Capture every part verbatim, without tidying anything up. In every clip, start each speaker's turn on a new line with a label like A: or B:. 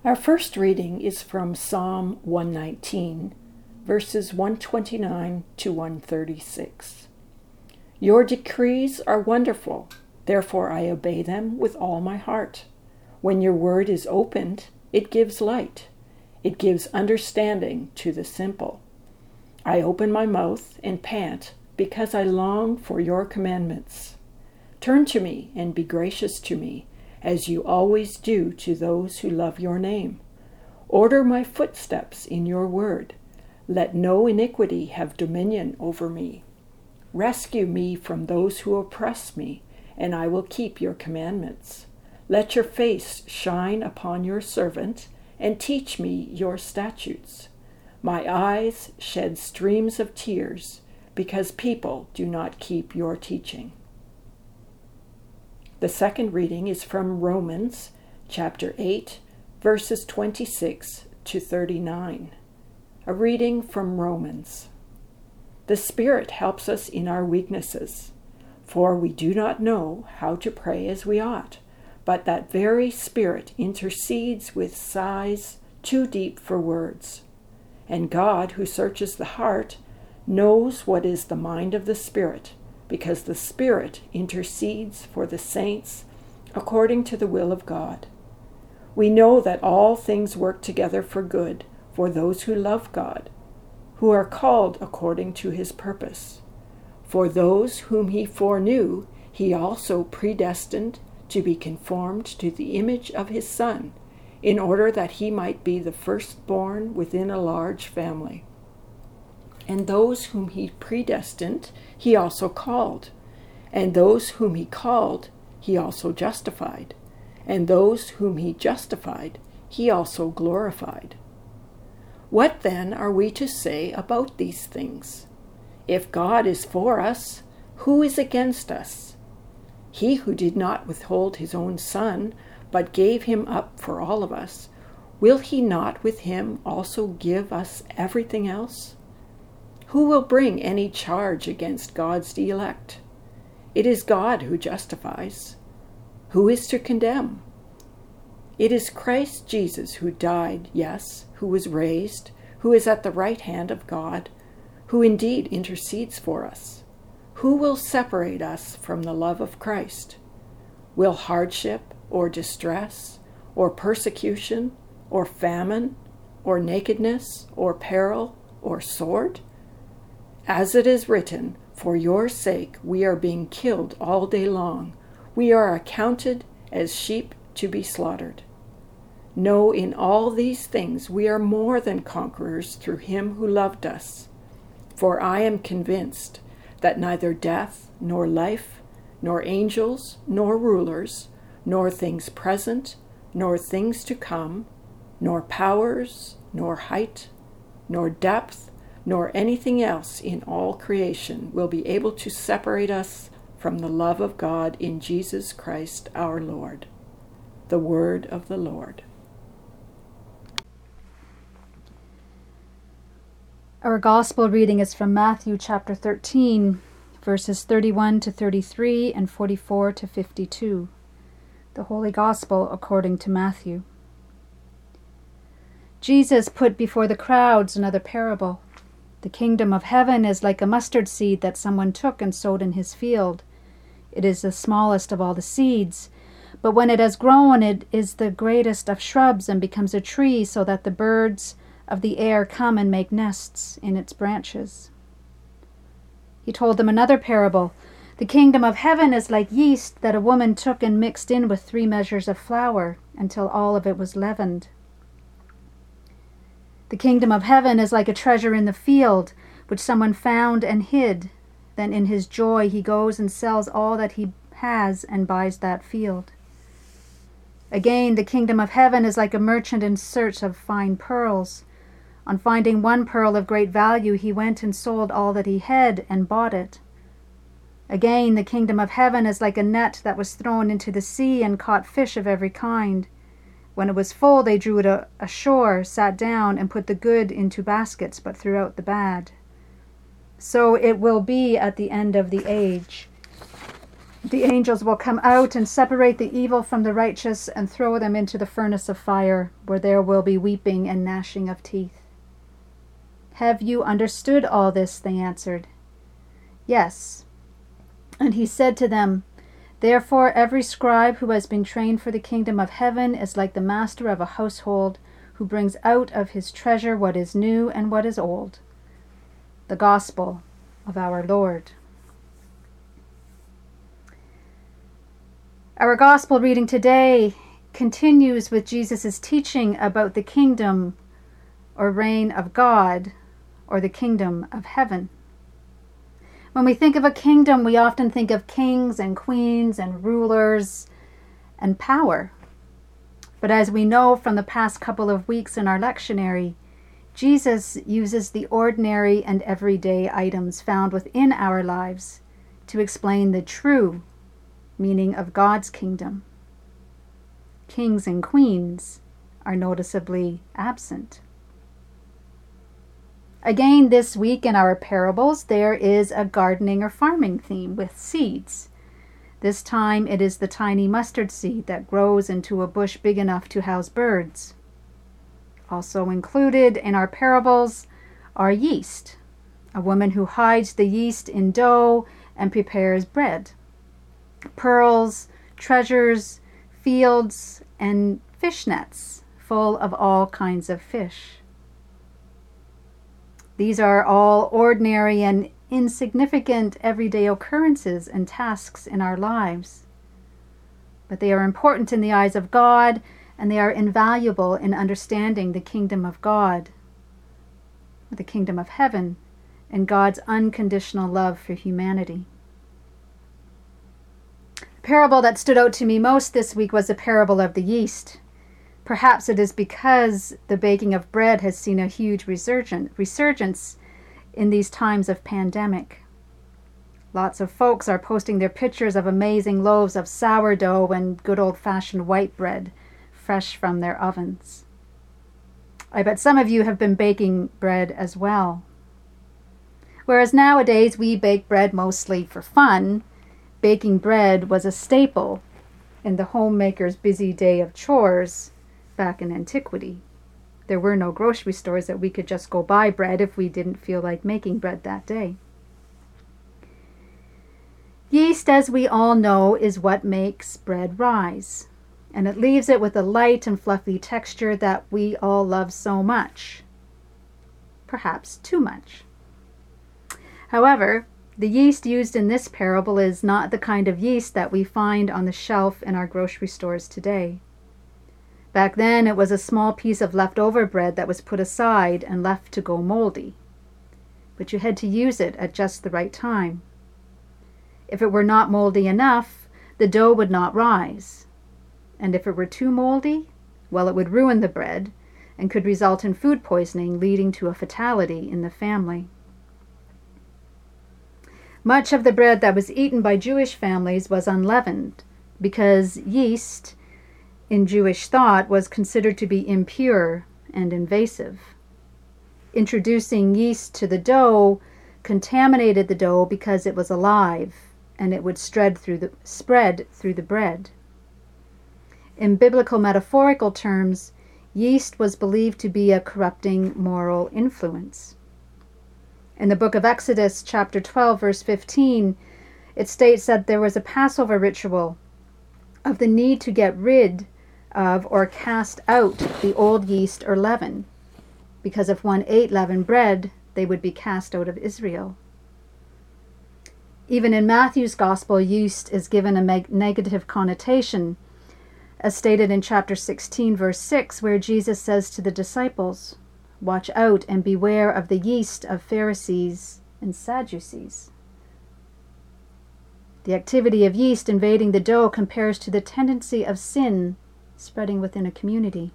A: Our first reading is from Psalm one nineteen, verses one twenty-nine to one thirty-six. Your decrees are wonderful, therefore I obey them with all my heart. When your word is opened, it gives light. It gives understanding to the simple. I open my mouth and pant because I long for your commandments. Turn to me and be gracious to me, as you always do to those who love your name. Order my footsteps in your word. Let no iniquity have dominion over me. Rescue me from those who oppress me, and I will keep your commandments. Let your face shine upon your servant, and teach me your statutes. My eyes shed streams of tears, because people do not keep your teaching. The second reading is from Romans chapter eight, verses twenty-six to thirty-nine. A reading from Romans. The Spirit helps us in our weaknesses, for we do not know how to pray as we ought, but that very Spirit intercedes with sighs too deep for words. And God, who searches the heart, knows what is the mind of the Spirit, because the Spirit intercedes for the saints according to the will of God. We know that all things work together for good for those who love God, who are called according to his purpose. For those whom he foreknew, he also predestined to be conformed to the image of his Son, in order that he might be the firstborn within a large family. And those whom he predestined, he also called. And those whom he called, he also justified. And those whom he justified, he also glorified. What then are we to say about these things? If God is for us, who is against us? He who did not withhold his own Son, but gave him up for all of us, will he not with him also give us everything else? Who will bring any charge against God's elect? It is God who justifies. Who is to condemn? It is Christ Jesus who died, yes, who was raised, who is at the right hand of God, who indeed intercedes for us. Who will separate us from the love of Christ? Will hardship or distress or persecution or famine or nakedness or peril or sword? As it is written, for your sake we are being killed all day long. We are accounted as sheep to be slaughtered. No, in all these things we are more than conquerors through him who loved us. For I am convinced that neither death, nor life, nor angels, nor rulers, nor things present, nor things to come, nor powers, nor height, nor depth, nor anything else in all creation will be able to separate us from the love of God in Jesus Christ our Lord. The word of the Lord.
B: Our gospel reading is from Matthew chapter thirteen, verses thirty-one to thirty-three and forty-four to fifty-two. The Holy Gospel according to Matthew. Jesus put before the crowds another parable. The kingdom of heaven is like a mustard seed that someone took and sowed in his field. It is the smallest of all the seeds, but when it has grown, it is the greatest of shrubs and becomes a tree, so that the birds of the air come and make nests in its branches. He told them another parable. The kingdom of heaven is like yeast that a woman took and mixed in with three measures of flour until all of it was leavened. The kingdom of heaven is like a treasure in the field, which someone found and hid. Then in his joy he goes and sells all that he has and buys that field. Again, the kingdom of heaven is like a merchant in search of fine pearls. On finding one pearl of great value, he went and sold all that he had and bought it. Again, the kingdom of heaven is like a net that was thrown into the sea and caught fish of every kind. When it was full, they drew it ashore, sat down, and put the good into baskets, but threw out the bad. So it will be at the end of the age. The angels will come out and separate the evil from the righteous and throw them into the furnace of fire, where there will be weeping and gnashing of teeth. Have you understood all this? They answered. Yes. And he said to them, Therefore every scribe who has been trained for the kingdom of heaven is like the master of a household, who brings out of his treasure what is new and what is old. The Gospel of our Lord. Our Gospel reading today continues with Jesus' teaching about the kingdom or reign of God, or the kingdom of heaven. When we think of a kingdom, we often think of kings and queens and rulers and power. But as we know from the past couple of weeks in our lectionary, Jesus uses the ordinary and everyday items found within our lives to explain the true meaning of God's kingdom. Kings and queens are noticeably absent. Again, this week in our parables, there is a gardening or farming theme with seeds. This time it is the tiny mustard seed that grows into a bush big enough to house birds. Also included in our parables are yeast, a woman who hides the yeast in dough and prepares bread, pearls, treasures, fields, and fish nets full of all kinds of fish. These are all ordinary and insignificant everyday occurrences and tasks in our lives. But they are important in the eyes of God, and they are invaluable in understanding the kingdom of God, the kingdom of heaven, and God's unconditional love for humanity. The parable that stood out to me most this week was the parable of the yeast. Perhaps it is because the baking of bread has seen a huge resurgence in these times of pandemic. Lots of folks are posting their pictures of amazing loaves of sourdough and good old-fashioned white bread, fresh from their ovens. I bet some of you have been baking bread as well. Whereas nowadays we bake bread mostly for fun, baking bread was a staple in the homemaker's busy day of chores back in antiquity. There were no grocery stores that we could just go buy bread if we didn't feel like making bread that day. Yeast, as we all know, is what makes bread rise, and it leaves it with a light and fluffy texture that we all love so much. Perhaps too much. However, the yeast used in this parable is not the kind of yeast that we find on the shelf in our grocery stores today. Back then, it was a small piece of leftover bread that was put aside and left to go moldy. But you had to use it at just the right time. If it were not moldy enough, the dough would not rise. And if it were too moldy, well, it would ruin the bread and could result in food poisoning, leading to a fatality in the family. Much of the bread that was eaten by Jewish families was unleavened, because yeast, in Jewish thought, was considered to be impure and invasive. Introducing yeast to the dough contaminated the dough because it was alive, and it would spread through the, spread through the bread. In biblical metaphorical terms, yeast was believed to be a corrupting moral influence. In the book of Exodus, chapter twelve, verse fifteen, it states that there was a Passover ritual of the need to get rid of or cast out the old yeast or leaven, because if one ate leavened bread, they would be cast out of Israel. Even in Matthew's Gospel, yeast is given a meg- negative connotation, as stated in chapter sixteen, verse six, where Jesus says to the disciples, "Watch out and beware of the yeast of Pharisees and Sadducees." The activity of yeast invading the dough compares to the tendency of sin spreading within a community.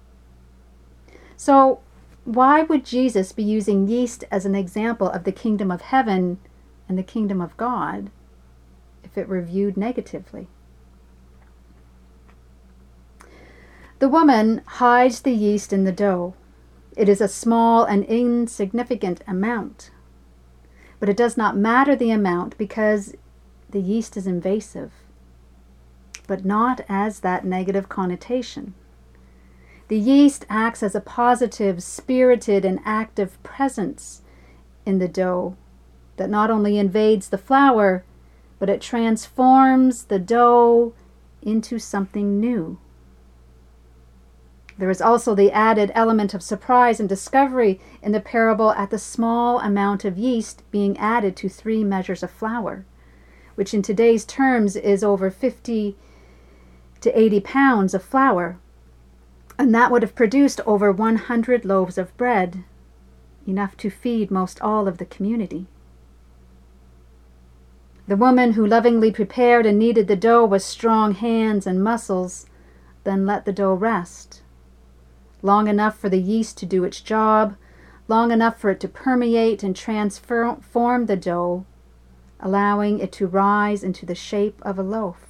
B: So, why would Jesus be using yeast as an example of the kingdom of heaven and the kingdom of God if it were viewed negatively? The woman hides the yeast in the dough. It is a small and insignificant amount. But it does not matter the amount, because the yeast is invasive, but not as that negative connotation. The yeast acts as a positive, spirited, and active presence in the dough that not only invades the flour, but it transforms the dough into something new. There is also the added element of surprise and discovery in the parable at the small amount of yeast being added to three measures of flour, which in today's terms is over fifty to eighty pounds of flour, and that would have produced over one hundred loaves of bread, enough to feed most all of the community. The woman who lovingly prepared and kneaded the dough with strong hands and muscles, then let the dough rest, long enough for the yeast to do its job, long enough for it to permeate and transform the dough, allowing it to rise into the shape of a loaf.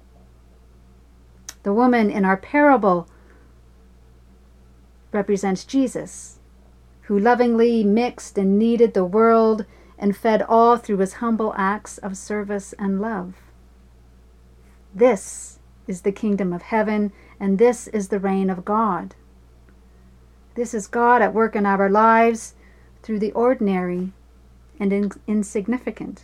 B: The woman in our parable represents Jesus, who lovingly mixed and kneaded the world and fed all through his humble acts of service and love. This is the kingdom of heaven, and this is the reign of God. This is God at work in our lives through the ordinary and in- insignificant.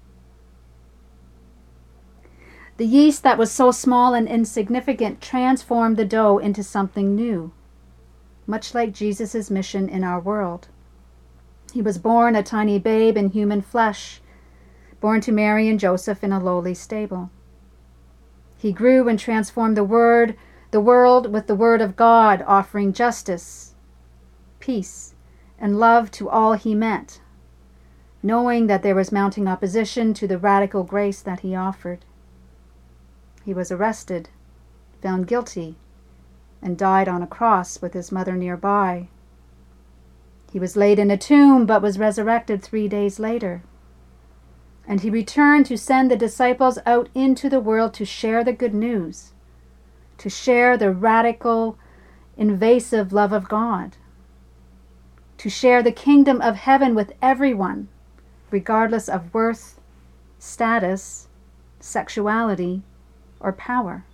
B: The yeast that was so small and insignificant transformed the dough into something new, much like Jesus' mission in our world. He was born a tiny babe in human flesh, born to Mary and Joseph in a lowly stable. He grew and transformed the word, the world with the word of God, offering justice, peace, and love to all he met, knowing that there was mounting opposition to the radical grace that he offered. He was arrested, found guilty, and died on a cross with his mother nearby. He was laid in a tomb, but was resurrected three days later. And he returned to send the disciples out into the world to share the good news, to share the radical, invasive love of God, to share the kingdom of heaven with everyone, regardless of worth, status, sexuality, or power.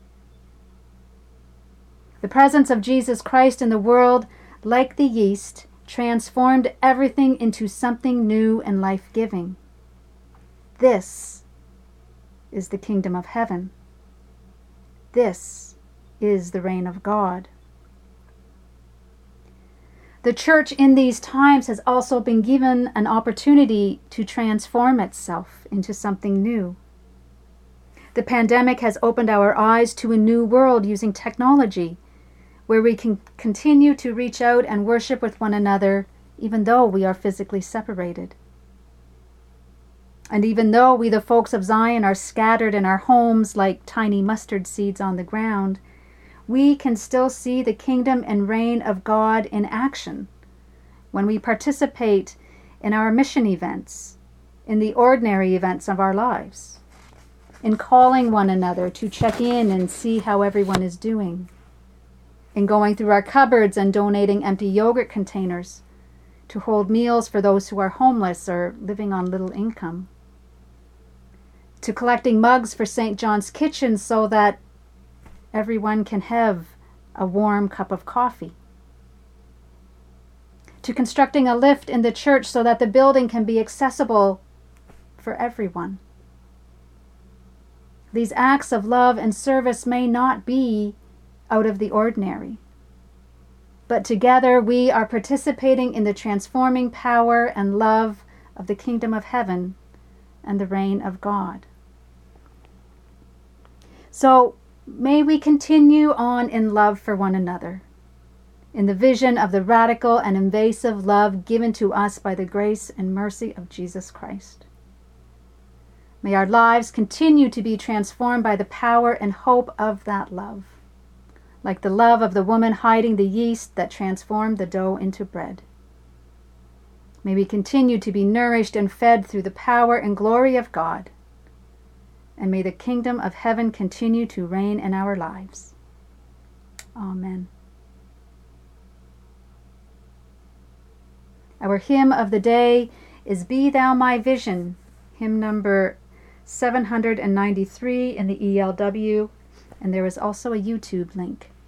B: The presence of Jesus Christ in the world, like the yeast, transformed everything into something new and life-giving. This is the kingdom of heaven. This is the reign of God. The church in these times has also been given an opportunity to transform itself into something new. The pandemic has opened our eyes to a new world using technology, where we can continue to reach out and worship with one another, even though we are physically separated. And even though we, the folks of Zion, are scattered in our homes like tiny mustard seeds on the ground, we can still see the kingdom and reign of God in action when we participate in our mission events, in the ordinary events of our lives, in calling one another to check in and see how everyone is doing, in going through our cupboards and donating empty yogurt containers to hold meals for those who are homeless or living on little income, to collecting mugs for Saint John's Kitchen so that everyone can have a warm cup of coffee, to constructing a lift in the church so that the building can be accessible for everyone. These acts of love and service may not be out of the ordinary, but together we are participating in the transforming power and love of the kingdom of heaven and the reign of God. So may we continue on in love for one another, in the vision of the radical and invasive love given to us by the grace and mercy of Jesus Christ. May our lives continue to be transformed by the power and hope of that love, like the love of the woman hiding the yeast that transformed the dough into bread. May we continue to be nourished and fed through the power and glory of God, and may the kingdom of heaven continue to reign in our lives. Amen. Our hymn of the day is Be Thou My Vision, hymn number seven hundred ninety-three in the E L W, and there is also a YouTube link.